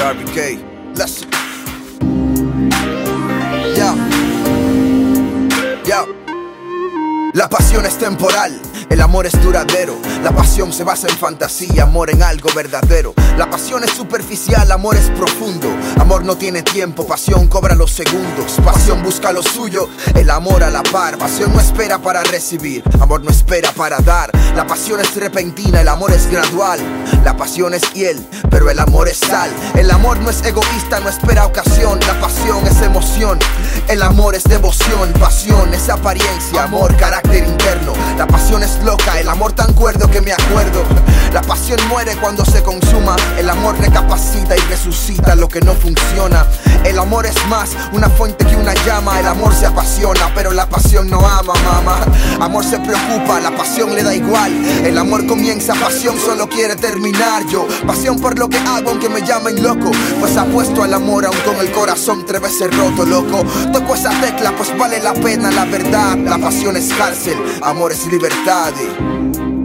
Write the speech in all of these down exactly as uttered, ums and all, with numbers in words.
R B K. Let's. Yeah. Yeah. La pasión es temporal, el amor es duradero. La pasión se basa en fantasía, amor en algo verdadero. La pasión es superficial, amor es profundo. Amor no tiene tiempo, pasión cobra los segundos. Pasión busca lo suyo, el amor a la par. Pasión no espera para recibir, amor no espera para dar. La pasión es repentina, el amor es gradual. La pasión es hiel, pero el amor es sal. El amor no es egoísta, no espera ocasión. La pasión es emoción, el amor es devoción. Pasión es apariencia, amor, carácter interno. La pasión es loca, el amor tan cuerdo que me acuerdo. La pasión muere cuando se consuma. El amor recapacita y resucita lo que no funciona. El amor es más una fuente que una llama. El amor se apasiona, pero la pasión no ama, mamá. Amor se preocupa, la pasión le da igual. El amor comienza, pasión solo quiere terminar. Yo, pasión por lo que hago aunque me llamen loco, pues apuesto al amor aun con el corazón tres veces roto, loco. Toco esa tecla pues vale la pena la verdad. La pasión es cárcel, amor es libertad y...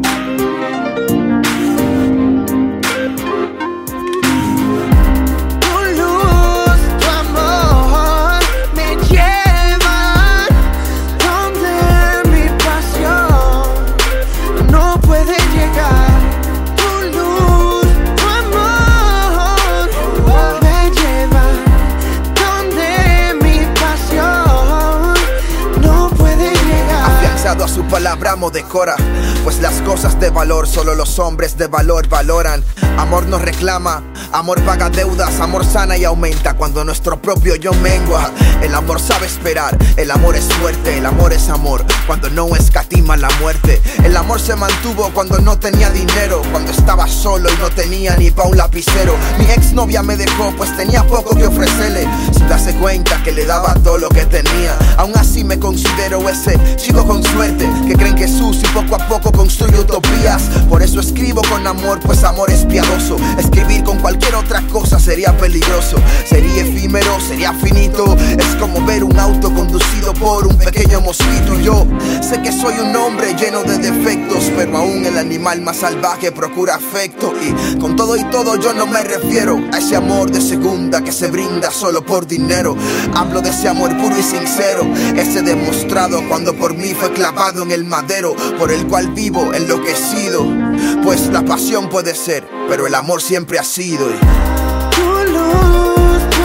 a su palabra amo decora, pues las cosas de valor solo los hombres de valor valoran. Amor no reclama, amor paga deudas, amor sana y aumenta cuando nuestro propio yo mengua. El amor sabe esperar, el amor es fuerte, el amor es amor cuando no escatima la muerte. El amor se mantuvo cuando no tenía dinero, cuando estaba solo y no tenía ni pa' un lapicero. Mi exnovia me dejó pues tenía poco que ofrecerle, sin darse cuenta que le daba todo lo que tenía. Aún así me considero ese chico con suerte que creen que Jesús y poco a poco construye utopías. Por eso escribo con amor, pues amor es piadoso. Escribir con cualquier otra cosa sería peligroso. Sería efímero, sería finito. Es como ver un auto conducido por un pequeño mosquito. Y yo sé que soy un hombre lleno de defectos, pero aún el animal más salvaje procura afecto. Y con todo y todo yo no me refiero a ese amor de segunda que se brinda solo por dinero. Hablo de ese amor puro y sincero, ese demostrado cuando por mí fue clavado en el madero, por el cual vivo enloquecido. Pues la pasión puede ser, pero el amor siempre ha sido. Tu luz, tu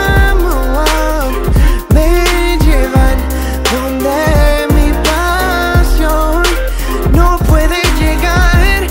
amor me llevan donde mi pasión no puede llegar.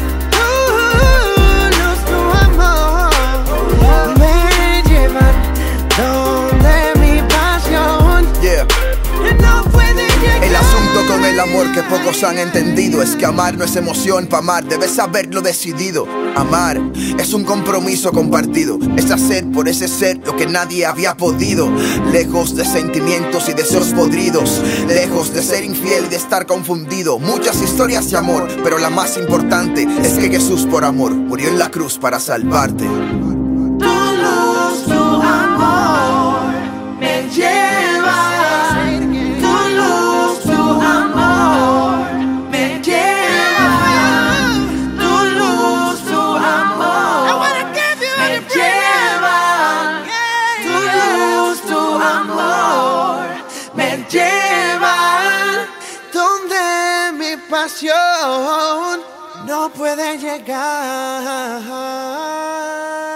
Tu luz, tu amor me llevan donde mi pasión yeah. no puede llegar. El asunto con el amor que pocos han entendido es que amar no es emoción, pa' amar debes haberlo decidido. Amar es un compromiso compartido, es hacer por ese ser lo que nadie había podido. Lejos de sentimientos y deseos podridos, lejos de ser infiel y de estar confundido. Muchas historias de amor, pero la más importante es que Jesús por amor murió en la cruz para salvarte. Tu luz, tu amor me lleva. Llevan donde mi pasión no puede llegar.